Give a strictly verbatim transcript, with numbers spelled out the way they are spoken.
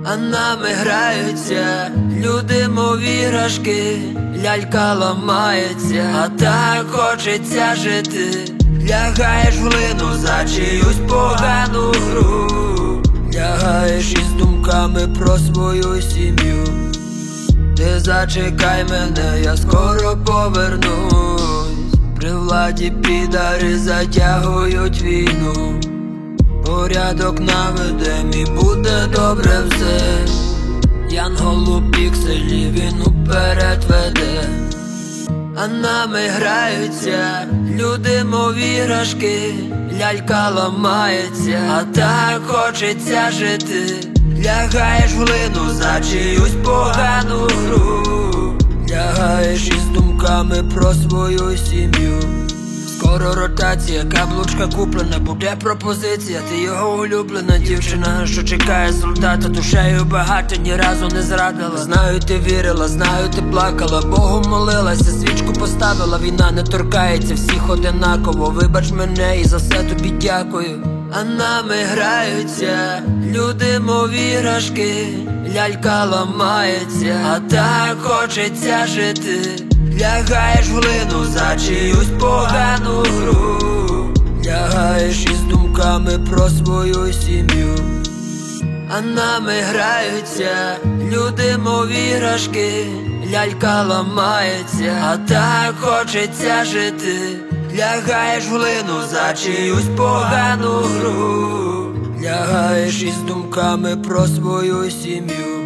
а нами граються люди, мов іграшки, лялька ламається, а так хочеться жити. Лягаєш в глину за чиюсь погану гру, лягаєш із думками про свою сім'ю. Ти зачекай мене, я скоро повернусь. При владі підари затягують війну. Порядок наведем і буде добре все. Янгол у пікселі він уперед веде, а нами граються люди, мов іграшки, лялька ламається, а так хочеться жити. Лягаєш в глину за чиюсь погану гру, лягаєш із думками про свою сім'ю. Скоро ротація, каблучка куплена, буде пропозиція. Ти його улюблена дівчина, що чекає солдата. Душею багато, ні разу не зрадила. Знаю, ти вірила, знаю, ти плакала, Богу молилася, свічку поставила. Війна не торкається всіх одинаково. Вибач мене і за все тобі дякую. А нами граються люди, мов іграшки, лялька ламається, а так хочеться жити. Лягаєш в глину за чиюсь погану гру, лягаєш із думками про свою сім'ю. А нами граються люди, мов іграшки, лялька ламається, а так хочеться жити. Лягаєш в глину за чиюсь погану гру, лягаєш із думками про свою сім'ю.